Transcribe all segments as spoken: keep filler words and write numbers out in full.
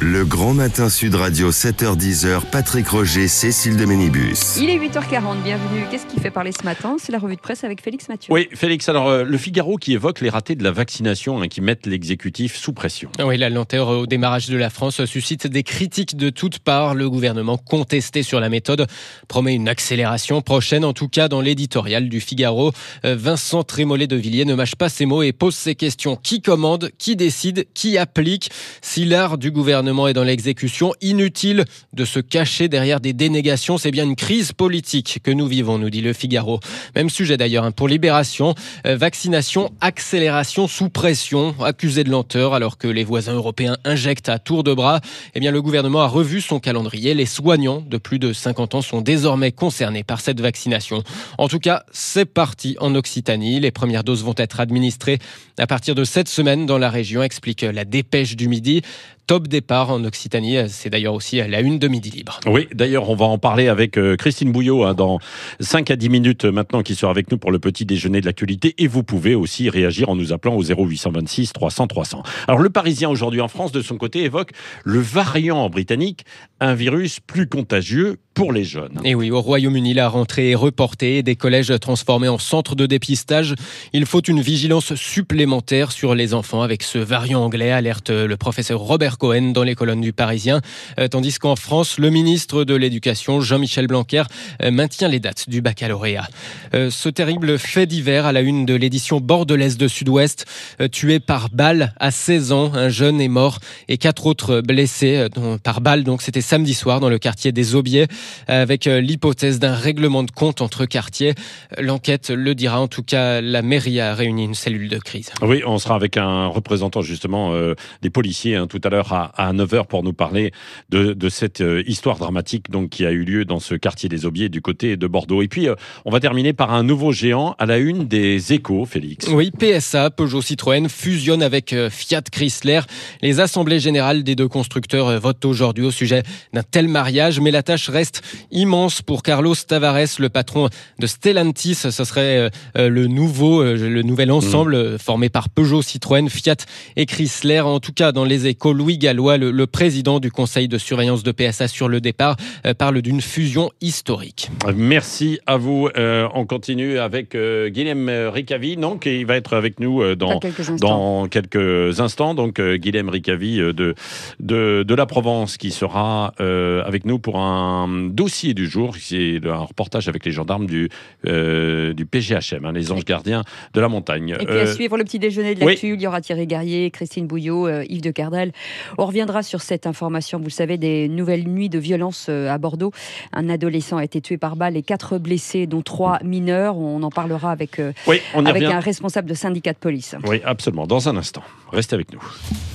Le Grand Matin Sud Radio, sept heures dix, Patrick Roger, Cécile de Ménibus. Il est huit heures quarante, bienvenue. Qu'est-ce qui fait parler ce matin ? C'est la revue de presse avec Félix Mathieu. Oui, Félix, alors euh, le Figaro qui évoque les ratés de la vaccination hein, qui mettent l'exécutif sous pression. Oui, la lenteur au démarrage de la France suscite des critiques de toutes parts. Le gouvernement, contesté sur la méthode, promet une accélération prochaine, en tout cas dans l'éditorial du Figaro. Euh, Vincent Trémollet de Villiers ne mâche pas ses mots et pose ces questions. Qui commande ? Qui décide ? Qui applique ? Si l'art du gouvernement est dans l'exécution, inutile de se cacher derrière des dénégations. C'est bien une crise politique que nous vivons, nous dit le Figaro. Même sujet d'ailleurs hein, pour Libération. Euh, vaccination, accélération sous pression, accusé de lenteur alors que les voisins européens injectent à tour de bras. Eh bien, le gouvernement a revu son calendrier. Les soignants de plus de cinquante ans sont désormais concernés par cette vaccination. En tout cas, c'est parti en Occitanie. Les premières doses vont être administrées à partir de cette semaine dans la région, explique la dépêche du midi. Top départ en Occitanie, c'est d'ailleurs aussi la une de Midi Libre. Oui, d'ailleurs, on va en parler avec Christine Bouillot hein, dans cinq à dix minutes maintenant, qui sera avec nous pour le petit déjeuner de l'actualité. Et vous pouvez aussi réagir en nous appelant au zéro huit cent vingt-six trois cents trois cents. Alors, le Parisien aujourd'hui en France, de son côté, évoque le variant britannique, un virus plus contagieux pour les jeunes. Et oui, au Royaume-Uni, la rentrée est reportée, des collèges transformés en centres de dépistage. Il faut une vigilance supplémentaire sur les enfants avec ce variant anglais, alerte le professeur Robert Cohen dans les colonnes du Parisien. Euh, tandis qu'en France, le ministre de l'Éducation, Jean-Michel Blanquer, euh, maintient les dates du baccalauréat. Euh, ce terrible fait divers à la une de l'édition bordelaise de Sud-Ouest. Euh, tué par balle à seize ans, un jeune est mort et quatre autres blessés euh, dont, par balle. Donc c'était samedi soir dans le quartier des Aubiers, avec l'hypothèse d'un règlement de compte entre quartiers. L'enquête le dira. En tout cas, la mairie a réuni une cellule de crise. Oui, on sera avec un représentant justement euh, des policiers hein, tout à l'heure à, à neuf heures pour nous parler de, de cette euh, histoire dramatique donc, qui a eu lieu dans ce quartier des Aubiers du côté de Bordeaux. Et puis, euh, on va terminer par un nouveau géant à la une des Échos, Félix. Oui, P S A, Peugeot Citroën, fusionne avec euh, Fiat Chrysler. Les assemblées générales des deux constructeurs euh, votent aujourd'hui au sujet d'un tel mariage, mais la tâche reste immense pour Carlos Tavares, le patron de Stellantis. Ce serait euh, le nouveau, euh, le nouvel ensemble euh, formé par Peugeot, Citroën, Fiat et Chrysler. En tout cas, dans les Échos, Louis Gallois, le, le président du conseil de surveillance de P S A sur le départ, euh, parle d'une fusion historique. Merci à vous. Euh, on continue avec euh, Guilhem Ricavi, non, qui va être avec nous euh, dans, dans, quelques dans quelques instants. Donc, euh, Guilhem Ricavi euh, de, de, de la Provence qui sera euh, avec nous pour un dossier du jour. C'est un reportage avec les gendarmes du, euh, du P G H M, hein, les anges gardiens de la montagne. Et puis à euh, suivre le petit déjeuner de l'actu, oui. Il y aura Thierry Garrier, Christine Bouillot, euh, Yves de Cardel. On reviendra sur cette information, vous le savez, des nouvelles nuits de violence à Bordeaux. Un adolescent a été tué par balle et quatre blessés, dont trois mineurs. On en parlera avec, euh, oui, on avec un responsable de syndicat de police. Oui, absolument. Dans un instant. Restez avec nous.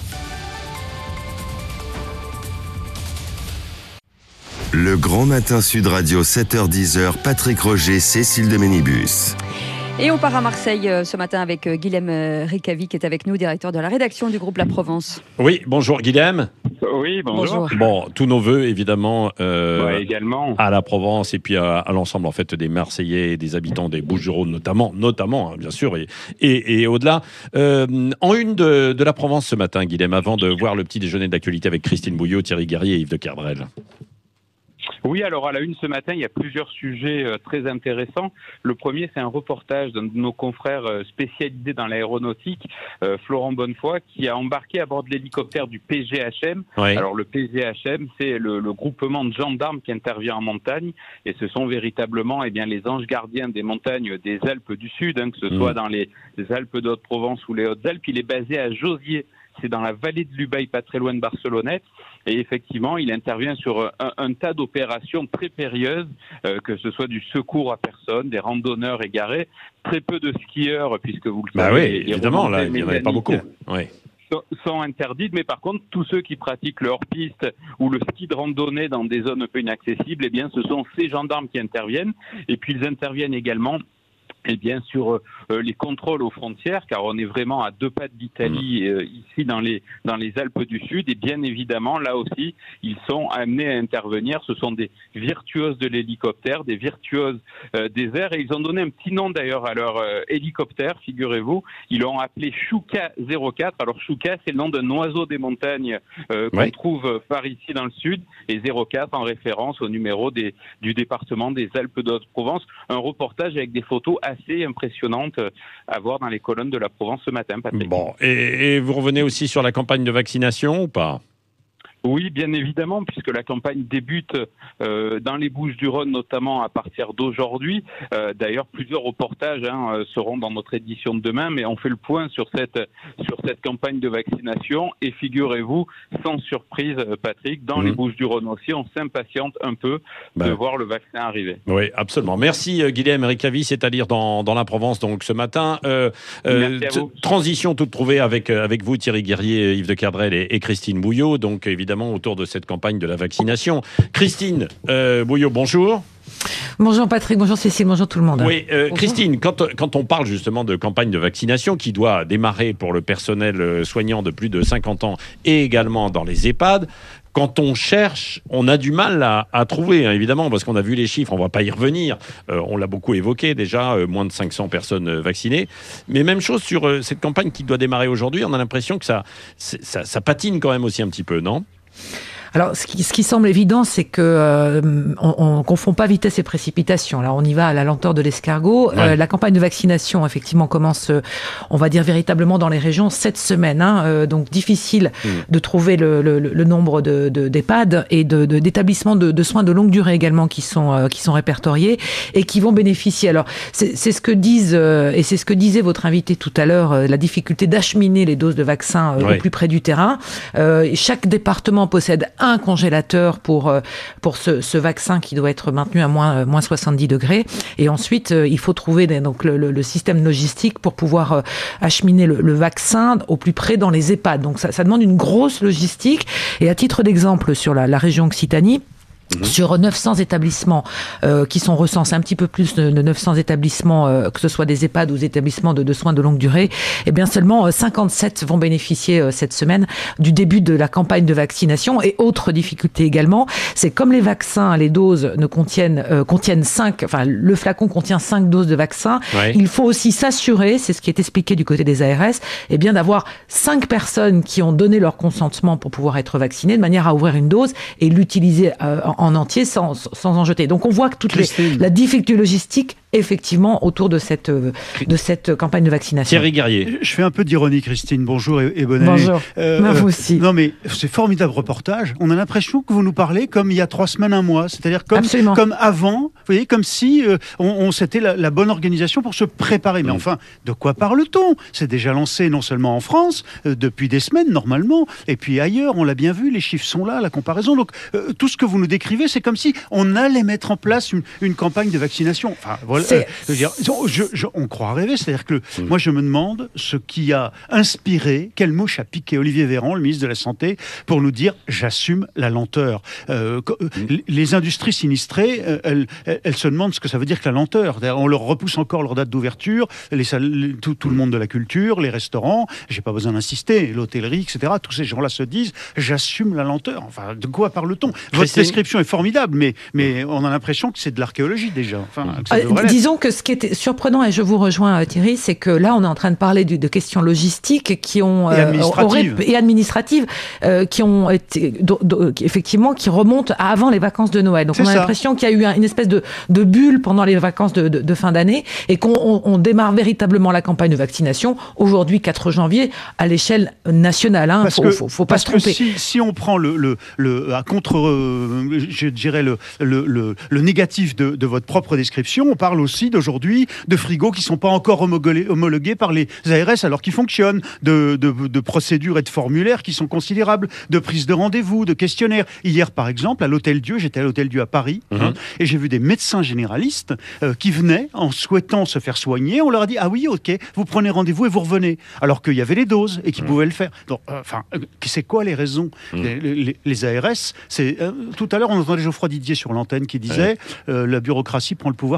Le Grand Matin Sud Radio, sept heures dix, Patrick Roger, Cécile de Ménibus. Et on part à Marseille ce matin avec Guilhem Ricavi qui est avec nous, directeur de la rédaction du groupe La Provence. Oui, bonjour Guilhem. Oui, bonjour. bonjour. Bon, tous nos vœux évidemment euh, ouais, également. à la Provence et puis à, à l'ensemble en fait des Marseillais et des habitants des Bouches-du-Rhône notamment, notamment hein, bien sûr et, et, et au-delà. Euh, en une de, de la Provence ce matin, Guilhem, avant de voir le petit déjeuner d'actualité avec Christine Bouillot, Thierry Guerrier et Yves de Cardrel. Oui, alors à la une ce matin, il y a plusieurs sujets euh, très intéressants. Le premier, c'est un reportage d'un de nos confrères euh, spécialisés dans l'aéronautique, euh, Florent Bonnefoy, qui a embarqué à bord de l'hélicoptère du P G H M. Oui. Alors le P G H M, c'est le, le groupement de gendarmes qui intervient en montagne, et ce sont véritablement eh bien, les anges gardiens des montagnes des Alpes du Sud, hein, que ce mmh. soit dans les, les Alpes de Haute-Provence ou les Hautes-Alpes. Il est basé à Josier. C'est dans la vallée de l'Ubaye, pas très loin de Barcelonnette. Et effectivement, il intervient sur un, un tas d'opérations très périlleuses, euh, que ce soit du secours à personne, des randonneurs égarés, très peu de skieurs, puisque vous le savez. Bah oui, les, évidemment, là, il n'y en avait pas beaucoup. Oui. Sont, sont interdites, mais par contre, tous ceux qui pratiquent le hors-piste ou le ski de randonnée dans des zones un peu inaccessibles, eh bien, ce sont ces gendarmes qui interviennent. Et puis, ils interviennent également et bien sûr euh, les contrôles aux frontières, car on est vraiment à deux pas de l'Italie, euh, ici dans les dans les Alpes du Sud, et bien évidemment là aussi ils sont amenés à intervenir. Ce sont des virtuoses de l'hélicoptère, des virtuoses euh, des airs, et ils ont donné un petit nom d'ailleurs à leur euh, hélicoptère, figurez-vous. Ils l'ont appelé Shuka zéro quatre. Alors Shuka, c'est le nom d'un oiseau des montagnes euh, qu'on ouais. trouve par ici dans le sud, et zéro quatre en référence au numéro des, du département des Alpes de Haute-Provence. Un reportage avec des photos assez impressionnante à voir dans les colonnes de la Provence ce matin, Patrick. Bon, et, et vous revenez aussi sur la campagne de vaccination ou pas ? Oui, bien évidemment, puisque la campagne débute euh, dans les Bouches-du-Rhône, notamment à partir d'aujourd'hui. Euh, d'ailleurs, plusieurs reportages hein, seront dans notre édition de demain, mais on fait le point sur cette, sur cette campagne de vaccination. Et figurez-vous, sans surprise, Patrick, dans mmh. les Bouches-du-Rhône aussi, on s'impatiente un peu bah. de voir le vaccin arriver. Oui, absolument. Merci Guilhem Ricavi, c'est à lire dans, dans la Provence donc ce matin. Euh, euh, t- transition toute trouvée avec, avec vous, Thierry Guerrier, Yves de Kerdrel et, et Christine Bouillot, donc évidemment autour de cette campagne de la vaccination. Christine euh, Bouillot, bonjour. Bonjour Patrick, bonjour Cécile, bonjour tout le monde. Oui, euh, Christine, quand, quand on parle justement de campagne de vaccination qui doit démarrer pour le personnel soignant de plus de cinquante ans et également dans les EHPAD, quand on cherche, on a du mal à, à trouver, hein, évidemment, parce qu'on a vu les chiffres, on ne va pas y revenir. Euh, on l'a beaucoup évoqué déjà, euh, moins de cinq cents personnes euh, vaccinées. Mais même chose sur euh, cette campagne qui doit démarrer aujourd'hui, on a l'impression que ça, ça, ça patine quand même aussi un petit peu, non ? Alors, ce qui, ce qui semble évident, c'est que euh, on ne confond pas vitesse et précipitation. Là, on y va à la lenteur de l'escargot. Ouais. Euh, la campagne de vaccination, effectivement, commence, euh, on va dire, véritablement dans les régions cette semaine. Hein, euh, donc, difficile mmh. de trouver le, le, le nombre de, de, d'EHPAD et de, de, d'établissements de, de soins de longue durée également qui sont, euh, qui sont répertoriés et qui vont bénéficier. Alors, c'est, c'est ce que disent, euh, et c'est ce que disait votre invité tout à l'heure, euh, la difficulté d'acheminer les doses de vaccins euh, ouais. au plus près du terrain. Euh, chaque département possède un congélateur pour pour ce, ce vaccin qui doit être maintenu à moins moins soixante-dix degrés, et ensuite il faut trouver donc le, le, le système logistique pour pouvoir acheminer le, le vaccin au plus près dans les EHPAD. Donc ça, ça demande une grosse logistique. Et à titre d'exemple, sur la, la région Occitanie, Mmh. sur neuf cents établissements euh, qui sont recensés, un petit peu plus de neuf cents établissements, euh, que ce soit des EHPAD ou des établissements de, de soins de longue durée, eh bien seulement euh, cinquante-sept vont bénéficier euh, cette semaine du début de la campagne de vaccination. Et autre difficulté également, c'est comme les vaccins, les doses ne contiennent euh, contiennent cinq, enfin le flacon contient cinq doses de vaccin. Ouais. Il faut aussi s'assurer, c'est ce qui est expliqué du côté des A R S, eh bien d'avoir cinq personnes qui ont donné leur consentement pour pouvoir être vaccinées, de manière à ouvrir une dose et l'utiliser euh, en en entier sans, sans en jeter. Donc on voit que toute les, la difficulté logistique effectivement autour de cette, de cette campagne de vaccination. Thierry Guerrier. Je fais un peu d'ironie, Christine. Bonjour et, et bonne année. Bonjour. Euh, Moi, vous aussi. Non mais c'est formidable reportage. On a l'impression que vous nous parlez comme il y a trois semaines, un mois. C'est-à-dire comme, comme avant. Vous voyez, comme si euh, on, on, c'était la, la bonne organisation pour se préparer. Mais mmh. enfin, de quoi parle-t-on ? C'est déjà lancé non seulement en France, euh, depuis des semaines normalement, et puis ailleurs, on l'a bien vu, les chiffres sont là, la comparaison. Donc euh, tout ce que vous nous décrivez, c'est comme si on allait mettre en place une, une campagne de vaccination. Enfin, voilà. Euh, je veux dire, je, je, on croit rêver. C'est-à-dire que mmh. moi, je me demande ce qui a inspiré, quelle mouche a piqué Olivier Véran, le ministre de la Santé, pour nous dire « j'assume la lenteur euh, ». Mmh. Les industries sinistrées, euh, elles, elles se demandent ce que ça veut dire que la lenteur. On leur repousse encore leur date d'ouverture, les salles, tout, tout le monde de la culture, les restaurants, j'ai pas besoin d'insister, l'hôtellerie, et cetera. Tous ces gens-là se disent « j'assume la lenteur ». Enfin, de quoi parle-t-on ? Votre description est formidable, mais, mais on a l'impression que c'est de l'archéologie déjà. Enfin, que ça euh, disons que ce qui était surprenant, et je vous rejoins Thierry, c'est que là on est en train de parler de, de questions logistiques qui ont et administratives, euh, et administratives euh, qui ont été do, do, effectivement qui remontent à avant les vacances de Noël. Donc c'est on a ça. l'impression qu'il y a eu un, une espèce de, de bulle pendant les vacances de, de, de fin d'année et qu'on on, on démarre véritablement la campagne de vaccination aujourd'hui quatre janvier à l'échelle nationale. Hein. Parce faut, que, faut, faut pas parce se tromper. Que si, si on prend le, le, le à contre, euh, je dirais le, le, le, le négatif de, de votre propre description, on parle aussi d'aujourd'hui de frigos qui ne sont pas encore homologués, homologués par les A R S alors qu'ils fonctionnent, de, de, de procédures et de formulaires qui sont considérables, de prise de rendez-vous, de questionnaires. Hier, par exemple, à l'Hôtel Dieu, j'étais à l'Hôtel Dieu à Paris, mmh. hein, et j'ai vu des médecins généralistes euh, qui venaient en souhaitant se faire soigner. On leur a dit « Ah oui, ok, vous prenez rendez-vous et vous revenez ». Alors qu'il y avait les doses et qu'ils mmh. pouvaient le faire. Donc, enfin, euh, c'est quoi les raisons mmh. les, les, les A R S, c'est, euh, tout à l'heure, on entendait Geoffroy Didier sur l'antenne qui disait ouais. euh, « La bureaucratie prend le pouvoir quand les politiques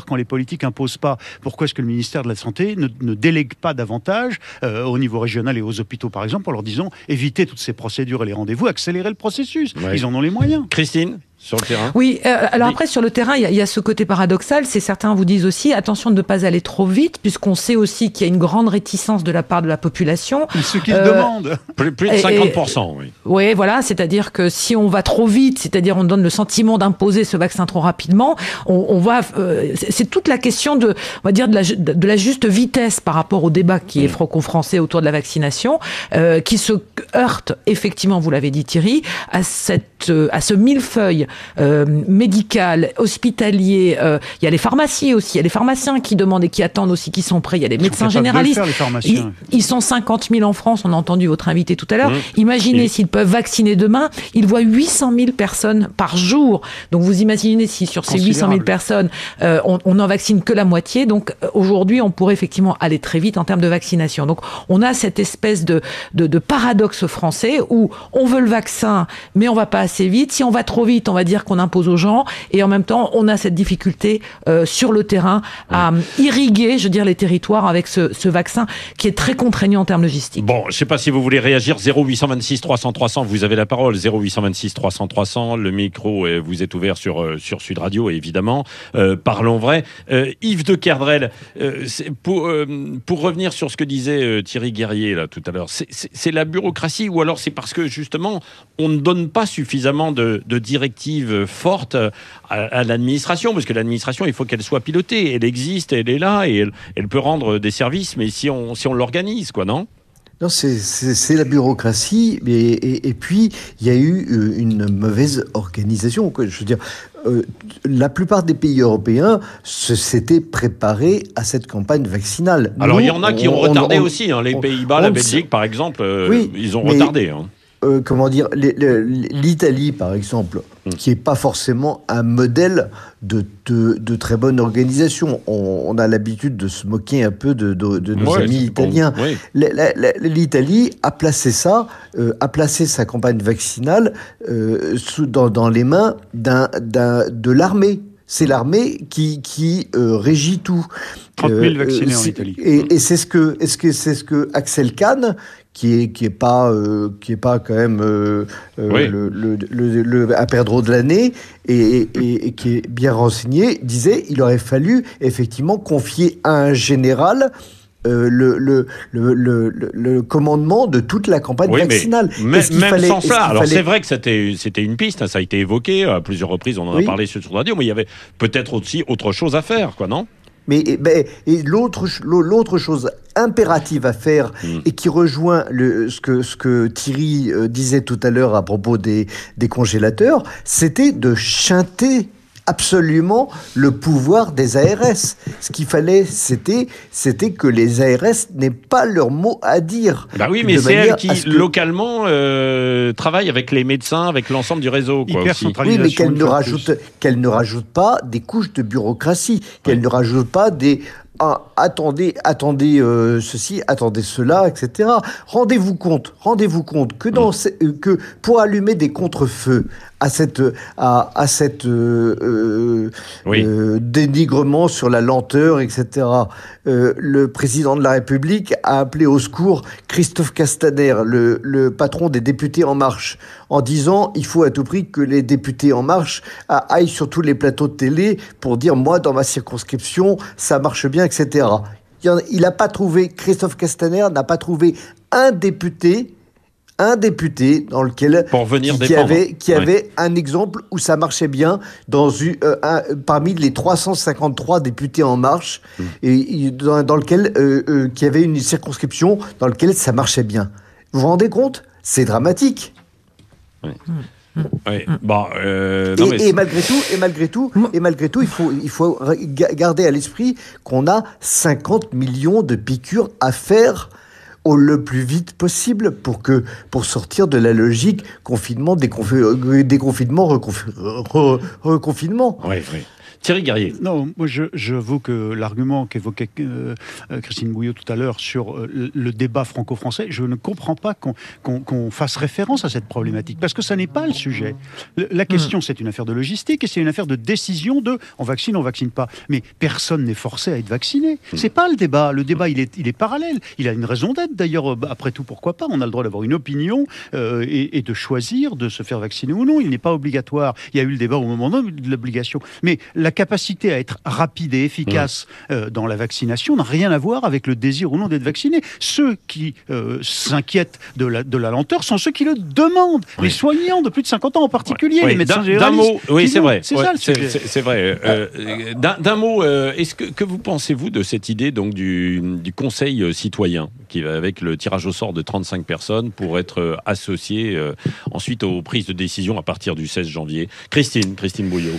politique impose pas, pourquoi est-ce que le ministère de la Santé ne, ne délègue pas davantage euh, au niveau régional et aux hôpitaux, par exemple, en leur disant évitez toutes ces procédures et les rendez-vous, accélérez le processus. Ouais. Ils en ont les moyens. Christine, sur le terrain. Oui, euh, alors oui. après, sur le terrain, il y, y a ce côté paradoxal. C'est certains vous disent aussi, attention de ne pas aller trop vite, puisqu'on sait aussi qu'il y a une grande réticence de la part de la population. Ce qu'ils euh, demandent. Plus, plus de cinquante pour cent, et, oui. Oui, voilà, c'est-à-dire que si on va trop vite, c'est-à-dire on donne le sentiment d'imposer ce vaccin trop rapidement, on, on va... Euh, c'est toute la question de, on va dire, de la, de la juste vitesse par rapport au débat qui est franco-français autour de la vaccination, euh, qui se heurte, effectivement, vous l'avez dit Thierry, à, cette, euh, à ce millefeuille Euh, médical, hospitalier, euh, il y a les pharmacies aussi, il y a les pharmaciens qui demandent et qui attendent aussi, qui sont prêts, il y a les ils médecins généralistes. De faire, les ils, ils sont cinquante mille en France, on a entendu votre invité tout à l'heure. Mmh. Imaginez et... s'ils peuvent vacciner demain, ils voient huit cent mille personnes par jour. Donc vous imaginez si sur ces huit cent mille personnes, euh, on n'en vaccine que la moitié. Donc euh, aujourd'hui, on pourrait effectivement aller très vite en termes de vaccination. Donc on a cette espèce de, de, de paradoxe français où on veut le vaccin, mais on va pas assez vite. Si on va trop vite, on va dire qu'on impose aux gens, et en même temps, on a cette difficulté euh, sur le terrain à euh, irriguer, je veux dire, les territoires avec ce, ce vaccin qui est très contraignant en termes logistiques. Bon, je ne sais pas si vous voulez réagir. zéro huit cent vingt-six trois cents trois cents, vous avez la parole. zéro huit cent vingt-six trois cents trois cents, le micro, euh, vous êtes ouvert sur, euh, sur Sud Radio, évidemment. Euh, parlons vrai. Euh, Yves de Kerdrel, euh, pour, euh, pour revenir sur ce que disait euh, Thierry Guerrier là, tout à l'heure, c'est, c'est, c'est la bureaucratie ou alors c'est parce que, justement, on ne donne pas suffisamment de, de directives forte à, à l'administration, parce que l'administration, il faut qu'elle soit pilotée. Elle existe, elle est là, et elle, elle peut rendre des services, mais si on, si on l'organise, quoi, non ? Non, c'est, c'est, c'est la bureaucratie, et, et, et puis il y a eu une mauvaise organisation. Je veux dire, euh, la plupart des pays européens se, s'étaient préparés à cette campagne vaccinale. Alors, il y en a qui ont on, retardé on, on, aussi. Hein, les on, Pays-Bas, la Belgique, par exemple, euh, oui, ils ont mais, retardé. Hein. Euh, comment dire, les, les, l'Italie, par exemple, mmh. qui n'est pas forcément un modèle de, de, de très bonne organisation. On, on a l'habitude de se moquer un peu de, de, de nos ouais, amis italiens. Bon, oui. la, la, la, L'Italie a placé ça, euh, a placé sa campagne vaccinale euh, sous, dans, dans les mains d'un, d'un, de l'armée. C'est l'armée qui, qui euh, régit tout. trente mille vaccinés euh, en Italie. Et, et c'est ce que, est-ce que c'est ce que Axel Kahn, qui est qui est pas euh, qui est pas quand même euh, oui. le, le, le, le un perdreau de l'année et, et, et qui est bien renseigné, disait il aurait fallu effectivement confier à un général Euh, le, le, le, le, le commandement de toute la campagne oui, vaccinale. Mais même fallait, sans ça, alors fallait... c'est vrai que c'était, c'était une piste, hein, ça a été évoqué à plusieurs reprises, on en oui. a parlé sur la radio, mais il y avait peut-être aussi autre chose à faire, quoi, non ? Mais ben, et l'autre, l'autre chose impérative à faire mmh. et qui rejoint le, ce, que, ce que Thierry euh, disait tout à l'heure à propos des, des congélateurs, c'était de chanter absolument le pouvoir des A R S. Ce qu'il fallait, c'était, c'était que les A R S n'aient pas leur mot à dire. Bah oui, mais c'est elles qui, que... localement, euh, travaillent avec les médecins, avec l'ensemble du réseau. Quoi, aussi. Oui, mais qu'elles ne, rajoute, qu'elles ne rajoutent pas des couches de bureaucratie, qu'elles oui. ne rajoutent pas des... Ah, attendez, attendez euh, ceci, attendez cela, et cetera. Rendez-vous compte, rendez-vous compte que dans mmh. ce, que pour allumer des contre-feux à cette à, à cette euh, euh, oui. euh, dénigrement sur la lenteur, et cetera. Euh, le président de la République a appelé au secours Christophe Castaner, le, le patron des députés En Marche, en disant il faut à tout prix que les députés En Marche aillent sur tous les plateaux de télé pour dire moi dans ma circonscription ça marche bien, et cetera. Il n'a pas trouvé, Christophe Castaner n'a pas trouvé un député, un député dans lequel pour venir qui, qui avait qui ouais. avait un exemple où ça marchait bien dans une, euh, un, parmi les trois cent cinquante-trois députés En Marche mmh. et dans, dans lequel euh, euh, qui avait une circonscription dans lequel ça marchait bien. Vous vous rendez compte ? C'est dramatique. Ouais. Mmh. Oui. Bon, euh, non, et, mais et malgré tout, et malgré tout, et malgré tout, il faut, il faut garder à l'esprit qu'on a cinquante millions de piqûres à faire au le plus vite possible pour que pour sortir de la logique confinement, déconfi- déconfinement, reconfi- re- reconfinement. Oui, oui. Thierry Guerrier. Non, moi je, j'avoue que l'argument qu'évoquait euh, Christine Bouillot tout à l'heure sur euh, le, le débat franco-français, je ne comprends pas qu'on, qu'on, qu'on fasse référence à cette problématique, parce que ça n'est pas le sujet. Le, la question, mmh. c'est une affaire de logistique et c'est une affaire de décision de on vaccine, on vaccine pas. Mais personne n'est forcé à être vacciné. Mmh. C'est pas le débat. Le débat, il est, il est parallèle. Il a une raison d'être. D'ailleurs, après tout, pourquoi pas ? On a le droit d'avoir une opinion euh, et, et de choisir de se faire vacciner ou non. Il n'est pas obligatoire. Il y a eu le débat au moment de l'obligation. Mais la capacité à être rapide et efficace mmh. euh, dans la vaccination n'a rien à voir avec le désir ou non d'être vacciné. Ceux qui euh, s'inquiètent de la, de la lenteur sont ceux qui le demandent. Oui. Les soignants de plus de cinquante ans en particulier, oui. les médecins généralistes. D'un mot, oui, c'est vrai. C'est ouais, ça le c'est, sujet. C'est, c'est vrai. Euh, d'un, d'un mot, euh, est-ce que, que vous pensez-vous de cette idée donc du, du conseil citoyen qui va avec le tirage au sort de trente-cinq personnes pour être associées euh, ensuite aux prises de décision à partir du seize janvier. Christine, Christine Bouillot.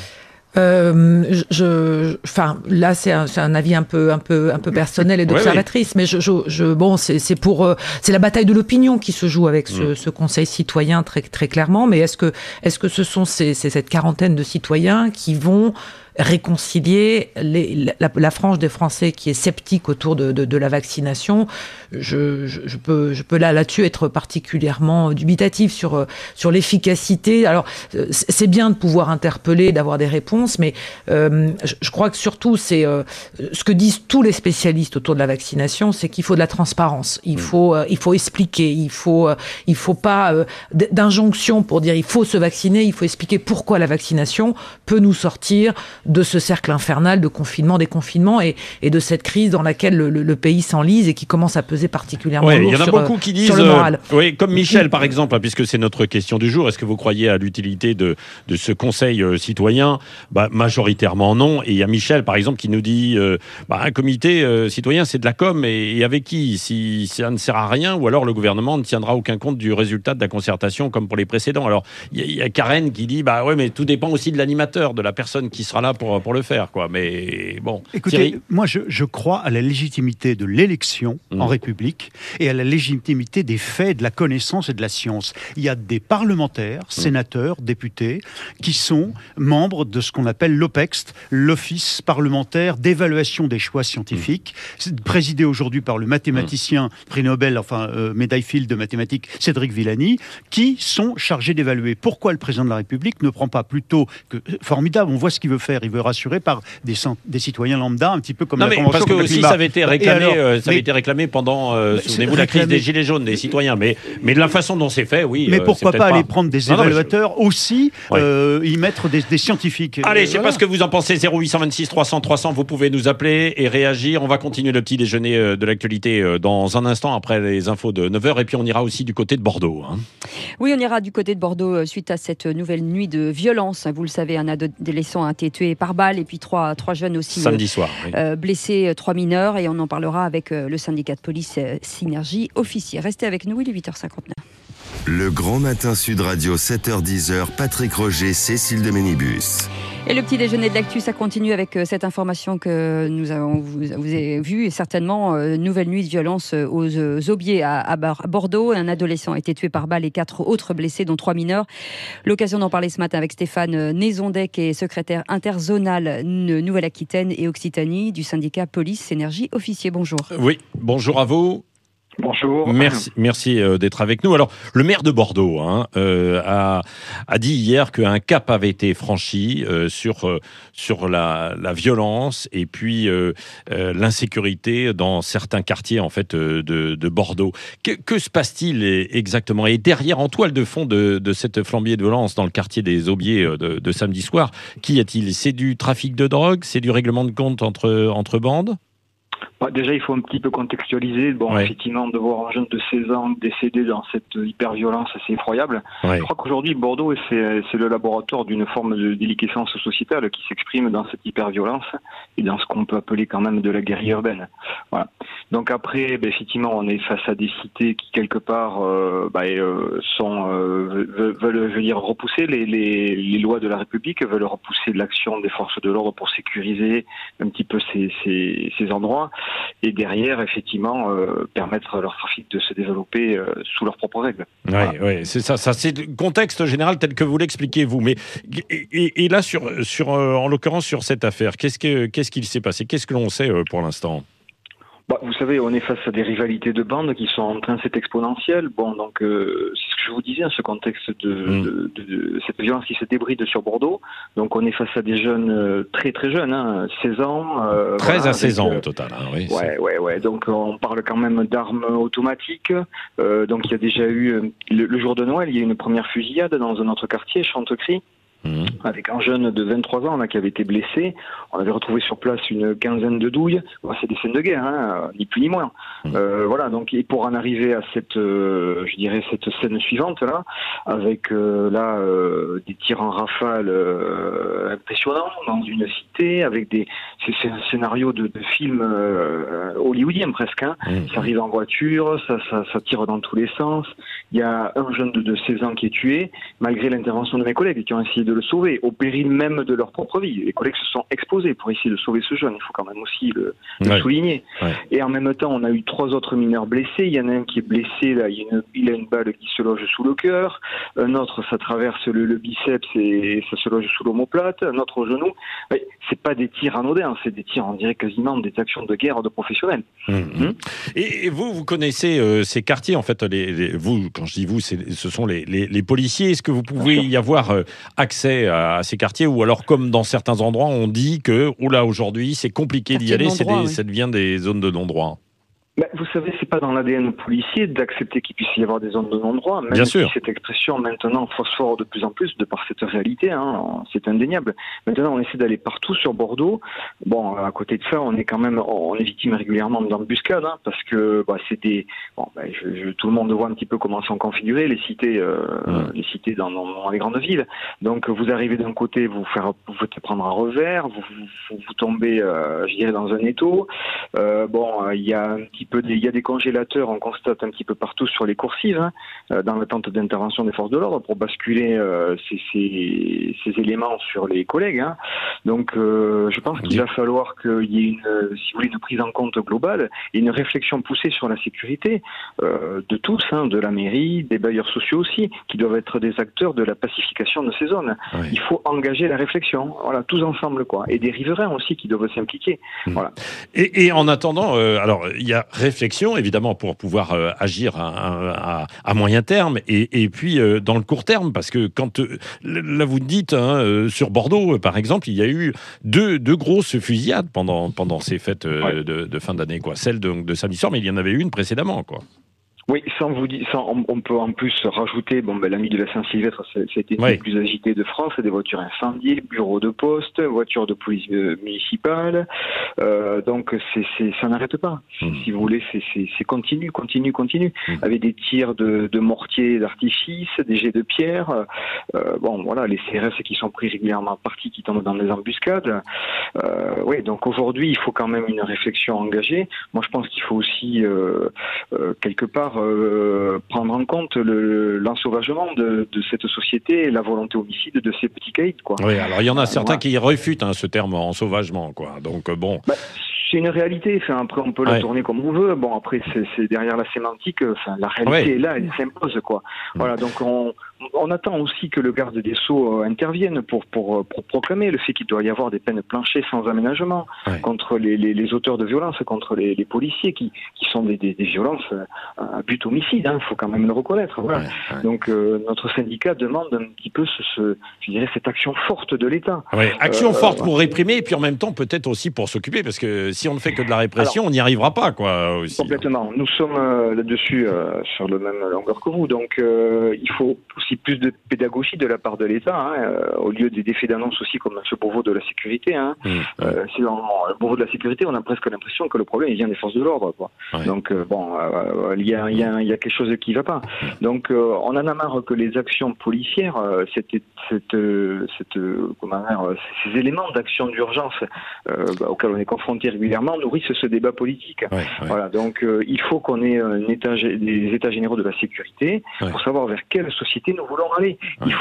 Euh, je, enfin, là, c'est un, c'est un avis un peu, un peu, un peu personnel et d'observatrice, ouais, oui. mais je, je, je, bon, c'est, c'est pour, euh, c'est la bataille de l'opinion qui se joue avec ce, mmh. ce Conseil citoyen très, très clairement. Mais est-ce que, est-ce que ce sont ces, ces, cette quarantaine de citoyens qui vont réconcilier les, la, la frange des Français qui est sceptique autour de, de, de la vaccination? Je, je, je peux, je peux là, là-dessus être particulièrement dubitatif sur, sur l'efficacité. Alors, c'est bien de pouvoir interpeller, d'avoir des réponses, mais euh, je, je crois que surtout, c'est euh, ce que disent tous les spécialistes autour de la vaccination, c'est qu'il faut de la transparence. Il faut, euh, il faut expliquer. Il faut, euh, il faut pas euh, d'injonction pour dire il faut se vacciner. Il faut expliquer pourquoi la vaccination peut nous sortir de ce cercle infernal de confinement, déconfinement et, et de cette crise dans laquelle le, le, le pays s'enlise et qui commence à peser particulièrement ouais, lourd sur, sur, beaucoup qui disent, sur le moral. Euh, oui, comme Michel par exemple, hein, puisque c'est notre question du jour, est-ce que vous croyez à l'utilité de, de ce conseil euh, citoyen? Bah, majoritairement non. Et il y a Michel par exemple qui nous dit euh, bah, un comité euh, citoyen c'est de la com et, et avec qui? Si ça ne sert à rien ou alors le gouvernement ne tiendra aucun compte du résultat de la concertation comme pour les précédents. Alors il y, y a Karen qui dit bah ouais mais tout dépend aussi de l'animateur, de la personne qui sera là pour, pour le faire, quoi. Mais bon. Écoutez, Thierry, moi je, je crois à la légitimité de l'élection mmh. en République et à la légitimité des faits, de la connaissance et de la science. Il y a des parlementaires, mmh. sénateurs, députés, qui sont membres de ce qu'on appelle l'OPEX, l'Office parlementaire d'évaluation des choix scientifiques, mmh. présidé aujourd'hui par le mathématicien mmh. prix Nobel, enfin euh, médaille Fields de mathématiques, Cédric Villani, qui sont chargés d'évaluer. Pourquoi le président de la République ne prend pas plutôt que formidable, on voit ce qu'il veut faire, il veut rassurer par des, des citoyens lambda, un petit peu comme non, la mais Convention parce que aussi ça avait été réclamé, alors, euh, ça mais, avait été réclamé pendant, euh, souvenez-vous, la crise des gilets jaunes, des citoyens. Mais, mais de la façon dont c'est fait, oui. Mais euh, pourquoi pas aller pas... prendre des non, évaluateurs non, je... aussi, ouais. euh, y mettre des, des scientifiques. Allez, euh, je sais voilà. pas ce que vous en pensez. zéro huit cent vingt-six trois cents trois cents, vous pouvez nous appeler et réagir. On va continuer le petit déjeuner de l'actualité dans un instant après les infos de neuf heures et puis on ira aussi du côté de Bordeaux. Hein. Oui, on ira du côté de Bordeaux suite à cette nouvelle nuit de violence. Vous le savez, un adolescent a été tué par balle et puis trois, trois jeunes aussi samedi soir, oui. euh, blessés, trois mineurs, et on en parlera avec euh, le syndicat de police euh, Synergie Officier. Restez avec nous, il est huit heures cinquante-neuf. Le Grand Matin Sud Radio, sept heures dix, Patrick Roger, Cécile de Ménibus. Et le petit déjeuner de l'actu, ça continue avec euh, cette information que nous avons vous, vous avez vue, et certainement euh, nouvelle nuit de violence euh, aux euh, Aubiers à, à Bordeaux. Un adolescent a été tué par balle et quatre autres blessés, dont trois mineurs. L'occasion d'en parler ce matin avec Stéphane Nézondec, qui est secrétaire interzonal Nouvelle-Aquitaine et Occitanie du syndicat Police Énergie Officier. Bonjour. Oui, bonjour à vous. Bonjour. Merci, merci euh, d'être avec nous. Alors, le maire de Bordeaux hein, euh, a, a dit hier qu'un cap avait été franchi euh, sur euh, sur la, la violence et puis euh, euh, l'insécurité dans certains quartiers en fait euh, de, de Bordeaux. Que, que se passe-t-il exactement? Et derrière, en toile de fond de, de cette flambée de violence dans le quartier des Aubiers de, de samedi soir, qu'y a-t-il? C'est du trafic de drogue? C'est du règlement de compte entre entre bandes? Bah, déjà, il faut un petit peu contextualiser. Bon, ouais. Effectivement, de voir un jeune de seize ans décédé dans cette hyper-violence, c'est effroyable. Ouais. Je crois qu'aujourd'hui, Bordeaux, c'est, c'est le laboratoire d'une forme de déliquescence sociétale qui s'exprime dans cette hyper-violence et dans ce qu'on peut appeler quand même de la guérilla urbaine. Voilà. Donc après, bah, effectivement, on est face à des cités qui, quelque part, euh, bah, euh, sont, euh, veulent, je veux dire, repousser les, les, les lois de la République, veulent repousser l'action des forces de l'ordre pour sécuriser un petit peu ces, ces, ces endroits. cetera. Et derrière, effectivement, euh, permettre leur trafic de se développer euh, sous leurs propres règles. Oui, voilà. ouais, c'est ça, ça. C'est le contexte général tel que vous l'expliquez, vous. Mais, et, et, et là, sur, sur, euh, en l'occurrence, sur cette affaire, qu'est-ce, que, qu'est-ce qu'il s'est passé? Qu'est-ce que l'on sait euh, pour l'instant? Bah, vous savez, on est face à des rivalités de bandes qui sont en train d'être exponentielles. Bon, donc, euh, c'est ce que je vous disais, ce contexte de, mmh. de, de, de cette violence qui se débride sur Bordeaux. Donc, on est face à des jeunes euh, très très jeunes, hein, seize ans. Euh, treize voilà, à seize ans euh, au total, hein, oui. Ouais, c'est... ouais, ouais. Donc, on parle quand même d'armes automatiques. Euh, donc, il y a déjà eu, le, le jour de Noël, il y a eu une première fusillade dans un autre quartier, Chantecry. Mmh. Avec un jeune de vingt-trois ans là, qui avait été blessé. On avait retrouvé sur place une quinzaine de douilles. Bon, c'est des scènes de guerre, hein, ni plus ni moins. Mmh. Euh, voilà, donc et pour en arriver à cette, euh, je dirais cette scène suivante là, avec euh, là euh, des tirs en rafale euh, impressionnants dans une cité, avec des, c'est, c'est un scénario de, de film euh, hollywoodien presque. Hein. Mmh. Ça arrive en voiture, ça, ça, ça tire dans tous les sens. Il y a un jeune de, de seize ans qui est tué, malgré l'intervention de mes collègues qui ont essayé de le sauver, au péril même de leur propre vie. Les collègues se sont exposés pour essayer de sauver ce jeune, il faut quand même aussi le, le ouais. souligner. Ouais. Et en même temps, on a eu trois autres mineurs blessés. Il y en a un qui est blessé, là, il, a une, il a une balle qui se loge sous le cœur. Un autre, ça traverse le, le biceps et ça se loge sous l'omoplate. Un autre au genou. Ouais, c'est pas des tirs anodins, c'est des tirs, on dirait quasiment des actions de guerre de professionnels. Mmh. Mmh. Et, et vous, vous connaissez euh, ces quartiers, en fait, les, les, vous, quand je dis vous, c'est, ce sont les, les, les policiers. Est-ce que vous pouvez y avoir euh, accès à ces quartiers, ou alors comme dans certains endroits on dit que oula, aujourd'hui c'est compliqué d'y aller, c'est des, oui. ça devient des zones de non-droit? Ben, vous savez, c'est pas dans l'A D N policier d'accepter qu'il puisse y avoir des zones de non-droit, même Bien si sûr. Cette expression maintenant phosphore de plus en plus de par cette réalité, hein, c'est indéniable. Maintenant, on essaie d'aller partout sur Bordeaux. Bon, à côté de ça, on est quand même, on est victime régulièrement d'embuscades, hein, parce que bah, c'est des, bon, ben, je, je, tout le monde voit un petit peu comment sont configurées les cités, euh, mmh. les cités dans, dans, dans les grandes villes. Donc, vous arrivez d'un côté, vous faire, vous faites prendre un revers, vous, vous, vous tombez, euh, je dirais, dans un étau. Euh, bon, il y a un petit peu, il y a des congélateurs, on constate un petit peu partout sur les coursives, hein, dans l'attente d'intervention des forces de l'ordre pour basculer euh, ces, ces, ces éléments sur les collègues. Hein. Donc, euh, je pense qu'il va falloir qu'il y ait une, si vous voulez, une prise en compte globale et une réflexion poussée sur la sécurité euh, de tous, hein, de la mairie, des bailleurs sociaux aussi, qui doivent être des acteurs de la pacification de ces zones. Oui. Il faut engager la réflexion, voilà, tous ensemble, quoi, et des riverains aussi qui doivent s'impliquer. Mmh. Voilà. Et, et en attendant, euh, alors il y a réflexion, évidemment, pour pouvoir euh, agir à, à, à moyen terme et, et puis euh, dans le court terme, parce que quand, euh, là vous dites, hein, euh, sur Bordeaux, euh, par exemple, il y a eu deux, deux grosses fusillades pendant, pendant ces fêtes euh, ouais. de, de fin d'année, quoi. Celle de, de samedi soir, mais il y en avait une précédemment, quoi. Oui, sans vous dire, sans, on, on peut en plus rajouter, bon, ben, la nuit de la Saint-Sylvestre, c'était une oui. des plus agitées de France, des voitures incendiées, bureaux de poste, voitures de police euh, municipale, euh, donc c'est, c'est, ça n'arrête pas. Mmh. Si vous voulez, c'est, c'est, c'est continu, continu, continu, mmh. avec des tirs de, de mortiers d'artifice, des jets de pierre, euh, bon, voilà, les C R S qui sont pris régulièrement partis, qui tombent dans des embuscades. Euh, oui, donc aujourd'hui, il faut quand même une réflexion engagée. Moi, je pense qu'il faut aussi, euh, euh, quelque part, Euh, prendre en compte le, l'ensauvagement de, de cette société et la volonté homicide de ces petits caïds, quoi. Oui, alors il y en a euh, certains voilà. qui refutent hein, ce terme ensauvagement, quoi. Donc euh, bon. Bah, c'est une réalité. Enfin, après, on peut la ouais. tourner comme on veut. Bon, après, c'est, c'est derrière la sémantique. Enfin, la réalité ouais. est là, elle s'impose, quoi. Mmh. Voilà. Donc, on, on attend aussi que le garde des Sceaux intervienne pour, pour, pour proclamer le fait qu'il doit y avoir des peines planchées sans aménagement ouais. contre les, les, les auteurs de violences, contre les, les policiers qui, qui sont des, des, des violences à but homicide. Il hein, faut quand même le reconnaître. Voilà. Ouais, ouais. Donc, euh, notre syndicat demande un petit peu ce, ce, je dirais, cette action forte de l'État. Ouais. Action euh, forte euh, pour réprimer et puis en même temps peut-être aussi pour s'occuper, parce que si on ne fait que de la répression, alors, on n'y arrivera pas, quoi. Aussi. Complètement. Nous sommes euh, là-dessus euh, sur le même longueur que vous. Donc, euh, il faut aussi plus de pédagogie de la part de l'État, hein, euh, au lieu des effets d'annonce aussi comme ce Beauvau de la sécurité. Hein. Mmh, euh, c'est dans le Beauvau de la sécurité, on a presque l'impression que le problème il vient des forces de l'ordre, quoi. Ouais. Donc, euh, bon, euh, il y a, il y a, il y a quelque chose qui ne va pas. Donc, euh, on en a marre que les actions policières, euh, cette, cette, cette, comment dire, ces éléments d'action d'urgence euh, bah, auxquels on est confronté régulièrement nourrissent ce débat politique. Ouais, ouais. Voilà, donc euh, il faut qu'on ait un état, des états généraux de la sécurité ouais. pour savoir vers quelle société nous voulons aller. Ouais. Il faut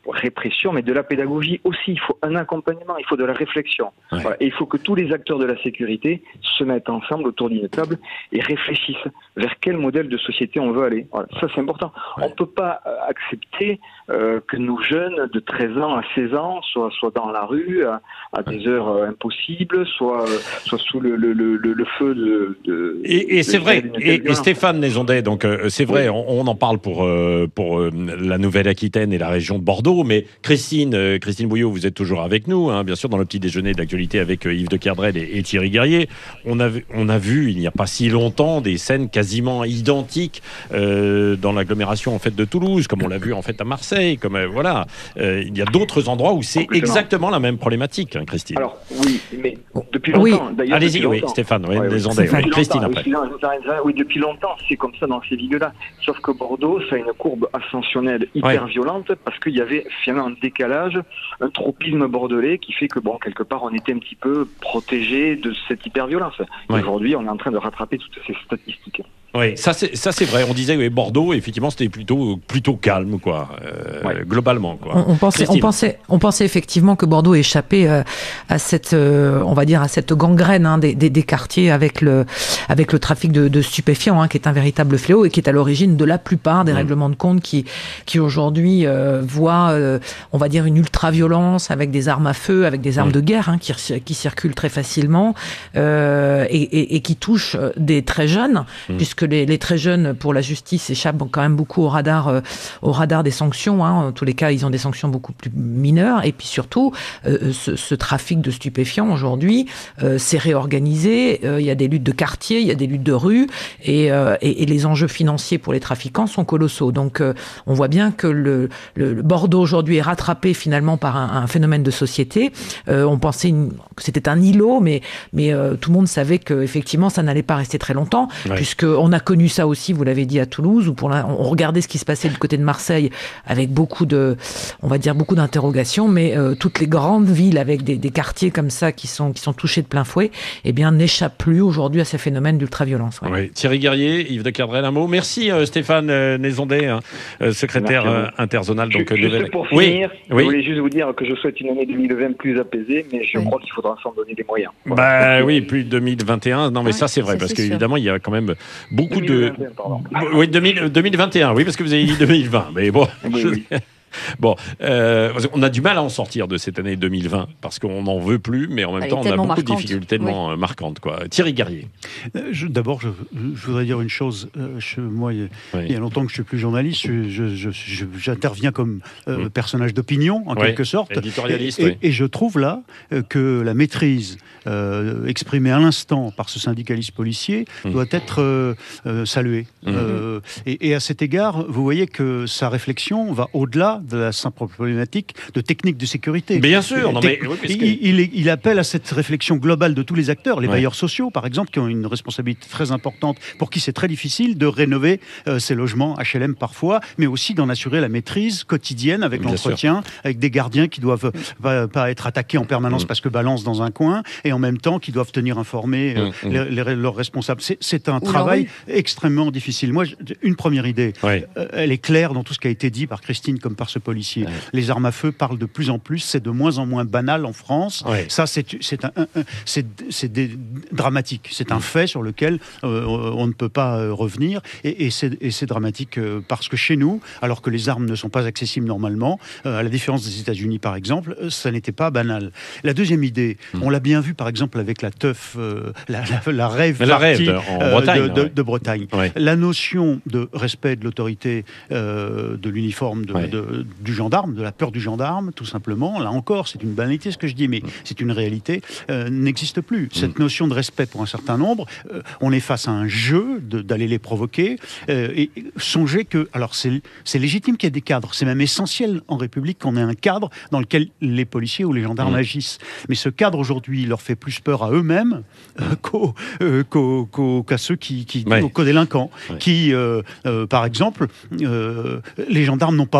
répression, mais de la pédagogie aussi. Il faut un accompagnement, il faut de la réflexion. Ouais. Voilà. Et il faut que tous les acteurs de la sécurité se mettent ensemble autour d'une table et réfléchissent vers quel modèle de société on veut aller. Voilà. Ça, c'est important. Ouais. On ne peut pas accepter euh, que nos jeunes de treize ans à seize ans soient, soient dans la rue à, à des heures euh, impossibles, soient, euh, soient sous le, le, le, le feu de... de et et de c'est vrai, et, et Stéphane Nézondet, donc euh, c'est vrai, oui. on, on en parle pour, euh, pour euh, la Nouvelle-Aquitaine et la région de Bordeaux, mais Christine, euh, Christine Bouillot, vous êtes toujours avec nous, hein, bien sûr, dans le petit déjeuner de l'actualité avec euh, Yves de Kerdrel et, et Thierry Guerrier. On a, on a vu, il n'y a pas si longtemps, des scènes quasiment identiques euh, dans l'agglomération en fait, de Toulouse, comme on l'a vu en fait à Marseille. Comme, euh, voilà. euh, il y a d'autres endroits où c'est exactement la même problématique, hein, Christine. Alors, oui, mais depuis longtemps, oui. d'ailleurs... Allez-y, depuis oui, longtemps. Stéphane, oui, ouais, les oui. Ondais, oui. Christine longtemps, après. Oui, oui, depuis longtemps, c'est comme ça dans ces villes-là. Sauf que Bordeaux, ça a une courbe ascensionnelle hyper ouais. violente parce qu'il y avait finalement un décalage, un tropisme bordelais qui fait que, bon, quelque part, on était un petit peu protégé de cette hyper-violence. Ouais. Aujourd'hui, on est en train de rattraper toutes ces statistiques. Oui, ça c'est ça c'est vrai. On disait oui, Bordeaux, effectivement, c'était plutôt plutôt calme, quoi, euh, ouais. globalement, quoi. On, on pensait, on pensait, on pensait effectivement que Bordeaux échappait euh, à cette, euh, on va dire, à cette gangrène hein, des, des, des quartiers avec le avec le trafic de, de stupéfiants, hein, qui est un véritable fléau et qui est à l'origine de la plupart des mmh. règlements de compte qui qui aujourd'hui euh, voient, euh, on va dire, une ultra-violence avec des armes à feu, avec des armes mmh. de guerre hein, qui qui circulent très facilement euh, et, et, et qui touchent des très jeunes, mmh. puisque Les, les très jeunes, pour la justice, échappent quand même beaucoup au radar, euh, au radar des sanctions. Hein. En tous les cas, ils ont des sanctions beaucoup plus mineures. Et puis surtout, euh, ce, ce trafic de stupéfiants, aujourd'hui, euh, s'est réorganisé. Euh, il y a des luttes de quartier, il y a des luttes de rue. Et, euh, et, et les enjeux financiers pour les trafiquants sont colossaux. Donc, euh, on voit bien que le, le, le Bordeaux, aujourd'hui, est rattrapé finalement par un, un phénomène de société. Euh, on pensait une, que c'était un îlot, mais, mais euh, tout le monde savait qu'effectivement, ça n'allait pas rester très longtemps, ouais. puisqu'on a connu ça aussi, vous l'avez dit, à Toulouse, où pour la, on regardait ce qui se passait du côté de Marseille avec beaucoup de, on va dire beaucoup d'interrogations, mais euh, toutes les grandes villes avec des, des quartiers comme ça qui sont qui sont touchés de plein fouet, eh bien n'échappent plus aujourd'hui à ces phénomènes d'ultra-violence. Ouais. Oui. Thierry Guerrier, Yves de Kerdrel, un mot. Merci euh, Stéphane euh, Nézondet, hein, euh, secrétaire euh, interzonal. Donc juste nouvelle... pour finir, oui. je oui. voulais juste vous dire que je souhaite une année deux mille vingt plus apaisée, mais je oui. crois qu'il faudra s'en donner des moyens. Voilà. Bah oui, plus deux mille vingt et un. Non mais oui, ça c'est vrai, ça, parce qu'évidemment il y a quand même beaucoup deux mille vingt et un, de... Pardon. Oui, deux mille, deux mille vingt et un, oui, parce que vous avez dit deux mille vingt. Mais bon, oui, je... oui. Bon, euh, on a du mal à en sortir de cette année deux mille vingt parce qu'on n'en veut plus, mais en même Elle temps, on a beaucoup marquante. de difficultés tellement oui. marquantes, quoi. Thierry Guerrier. Euh, je, d'abord, je, je voudrais dire une chose. Euh, je, moi, il, oui. il y a longtemps que je suis plus journaliste. Je, je, je, je, j'interviens comme euh, mmh. personnage d'opinion, en oui. quelque sorte. Éditorialiste. Et, oui. et, et je trouve là euh, que la maîtrise euh, exprimée à l'instant par ce syndicaliste policier mmh. doit être euh, euh, saluée. Mmh. Euh, et, et à cet égard, vous voyez que sa réflexion va au-delà de la simple problématique de technique de sécurité. Bien sûr. Non, mais, oui, il, que... il, il appelle à cette réflexion globale de tous les acteurs, les ouais. bailleurs sociaux, par exemple, qui ont une responsabilité très importante, pour qui c'est très difficile de rénover euh, ces logements H L M parfois, mais aussi d'en assurer la maîtrise quotidienne avec Bien l'entretien, sûr. avec des gardiens qui doivent pas, pas être attaqués en permanence mmh. parce que balance dans un coin, et en même temps qui doivent tenir informés euh, mmh. les, les, leurs responsables. C'est, c'est un Ou travail oui. extrêmement difficile. Moi, une première idée, ouais. euh, elle est claire dans tout ce qui a été dit par Christine comme par ce policier. Ouais. Les armes à feu parlent de plus en plus, c'est de moins en moins banal en France. Ouais. Ça, c'est, c'est, un, un, un, c'est, c'est des, dramatique. C'est un fait sur lequel euh, on ne peut pas euh, revenir. Et, et, c'est, et c'est dramatique euh, parce que chez nous, alors que les armes ne sont pas accessibles normalement, euh, à la différence des États-Unis par exemple, euh, ça n'était pas banal. La deuxième idée, mmh. on l'a bien vu par exemple avec la teuf, euh, la, la, la rave la party rêve de, en euh, Bretagne, de, de, ouais. de Bretagne. Ouais. La notion de respect de l'autorité euh, de l'uniforme de, ouais. de, du gendarme, de la peur du gendarme, tout simplement, là encore, c'est une banalité ce que je dis, mais mmh. c'est une réalité, euh, n'existe plus. Cette mmh. notion de respect pour un certain nombre, euh, on est face à un jeu de, d'aller les provoquer, euh, et songez que, alors c'est, c'est légitime qu'il y ait des cadres, c'est même essentiel en République qu'on ait un cadre dans lequel les policiers ou les gendarmes mmh. agissent. Mais ce cadre aujourd'hui leur fait plus peur à eux-mêmes euh, qu'aux, euh, qu'aux, qu'aux, qu'à ceux qui, qui ouais. qu'aux délinquants, ouais. qui, euh, euh, par exemple, euh, les gendarmes n'ont pas osé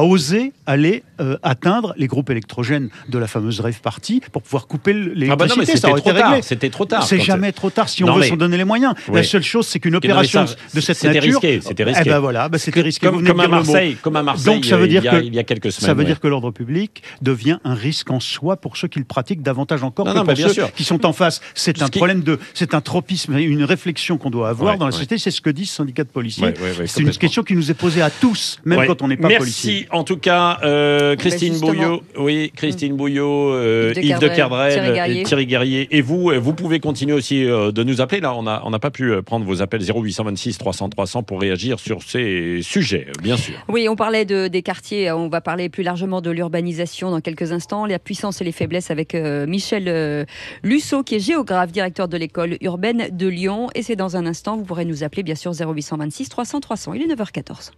pensé aller euh, atteindre les groupes électrogènes de la fameuse rave party pour pouvoir couper l'électricité. Ah bah non, mais c'était, ça aurait trop été réglé. tard, c'était trop tard. C'est jamais trop tard si on non, veut mais... s'en donner les moyens. Oui. La seule chose, c'est qu'une opération non, ça, de cette c'était nature... Risqué, c'était risqué. Eh ben voilà, ben c'était risqué. Comme, comme, à Marseille, comme à Marseille, Donc, ça veut dire il, y a, que, il y a quelques semaines. Ça veut ouais. dire que l'ordre public devient un risque en soi pour ceux qui le pratiquent davantage encore non, que non, pour ceux sûr. qui sont en face. C'est un qui... problème de... C'est un tropisme, une réflexion qu'on doit avoir ouais, dans la ouais. société. C'est ce que disent syndicats de policiers. Ouais, ouais, ouais, c'est une question qui nous est posée à tous, même ouais. quand on n'est pas Merci, policier. Merci en tout cas, euh, Christine ben Bouillot. Oui, Christine Bouillot, euh, Yves de Kerdrel, Thierry Guerrier. Et vous, vous pouvez continuer aussi euh, de nous appeler. Là, on n'a on a pas pu prendre vos appels zéro huit cent vingt-six trois cents trois cents pour réagir sur ces sujets, bien sûr. Oui, on parlait de, des quartiers. On va parler plus largement de l'urbanisation dans quelques instants. La puissance et les faiblesses avec euh, Michel euh, Lusseau, qui est géographe, directeur de l'école urbaine de Lyon. Et c'est dans un instant. Vous pourrez nous appeler, bien sûr, zéro huit cent vingt-six trois cents trois cents. Il est neuf heures quatorze.